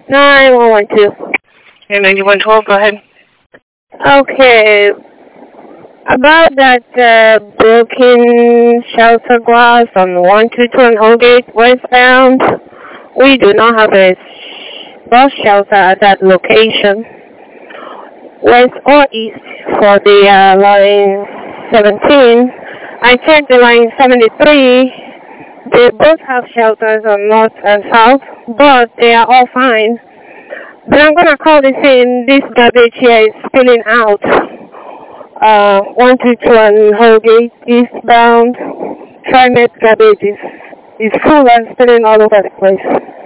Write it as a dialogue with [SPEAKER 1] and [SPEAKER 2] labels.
[SPEAKER 1] 9112.
[SPEAKER 2] Okay, 9112, go ahead.
[SPEAKER 1] Okay. About that broken shelter glass on 122 on Holgate westbound, we do not have a bus shelter at that location. West or east for the line 17. I checked the line 73. They both have shelters on north and south, but they are all fine. But I'm going to call this in. This garbage here is spilling out. 122 on Holgate eastbound. TriMet garbage is full and spilling all over the place.